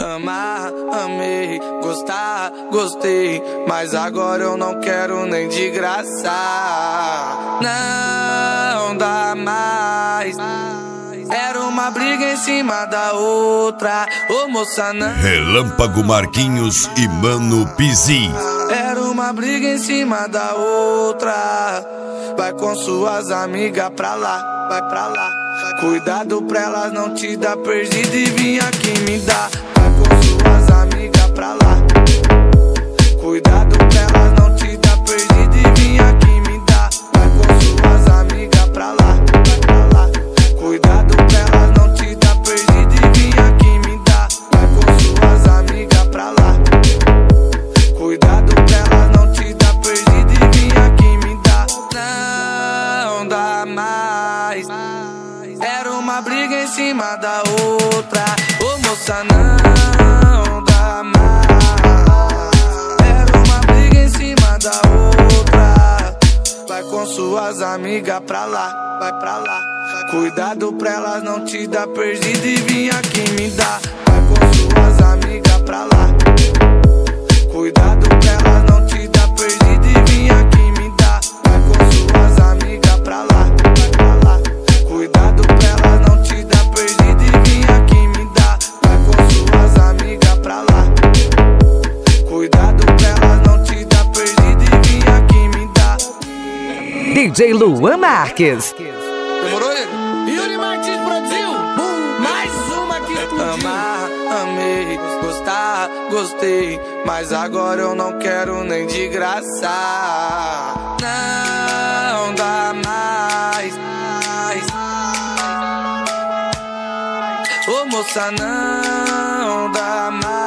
Amar, amei, gostar, gostei, mas agora eu não quero nem de graça. Não dá mais. Era uma briga em cima da outra. Ô moça, não. Relâmpago Marquinhos e Mano Pizzi. Era uma briga em cima da outra. Vai com suas amigas pra lá, vai pra lá. Cuidado pra elas não te dar perdido e vir aqui me dar. Vai com suas amigas pra lá. Cuidado pra elas não te dar perdido e vir aqui me dar. Vai com suas amigas pra lá, vai pra lá. Cuidado pra elas não te dar perdido e vir aqui me dar. Vai com suas amigas pra lá. Cuidado pra elas não te dar perdido e vir aqui me dar. Não dá mais. Era uma briga em cima da outra. Ô moça, não dá mais. Era uma briga em cima da outra. Vai com suas amigas pra lá, vai pra lá. Cuidado pra elas não te dar perdido e vir aqui me dar. Vai com suas amigas pra lá. Cuidado pra elas não te dar perdido e vir aqui me dar. Vai com suas amigas pra lá, vai pra lá. Cuidado pra elas não te dar perdido e vir aqui me dar. Vai com suas amigas pra lá. Cuidado pra elas não te dar perdido e vir aqui me dar. DJ Luan Marques. Demorou ele? Yuri Martins produziu. Mais uma que explodiu. Amar, amei, gostar, gostei, mas agora eu não quero nem de graça. Não dá mais. Ô moça, não dá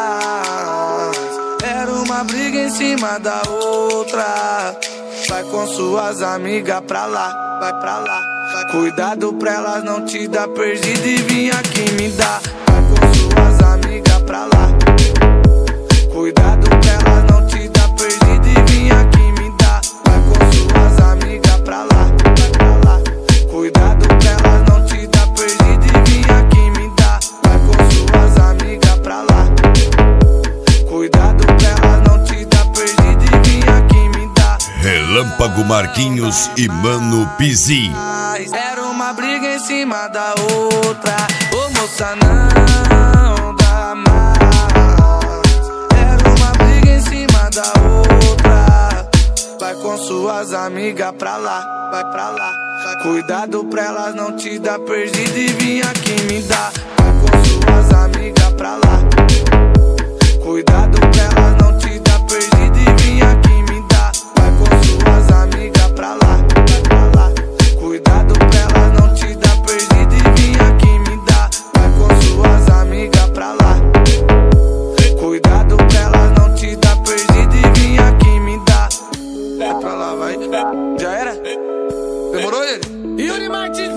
mais. Era uma briga em cima da outra. Vai com suas amigas pra lá, vai pra lá. Cuidado pra elas não te dar perdido e vir aqui me dar. Vai com suas amigas pra lá. Cuidado pra elas não te dar perdido e vir aqui me dar. Vai com suas amigas pra lá, vai pra lá. Cuidado pra elas não te dar perdido e vir aqui me dar. Vai com suas amigas pra lá. Cuidado pra elas não te dar perdido e vir aqui me dar. Relâmpago Marquinhos e Mano Pizzi. Era uma briga em cima da outra. Ô moça, não dá mais. Era uma briga em cima da outra. Vai com suas amigas pra lá, vai pra lá. Cuidado pra elas não te dar perdido e vir aqui me dar. Vai com suas amigas pra lá. Cuidado pra elas não te dar perdido e vir aqui me dar. Vai com suas amigas pra lá, vai pra lá. Cuidado pra elas não te dar perdido e vir aqui me dar. Vai com suas amigas pra lá. Cuidado pra elas não te dar perdido e vir aqui me dar. Vai pra lá, vai. Já era? Demorou ele? Yuri Martins.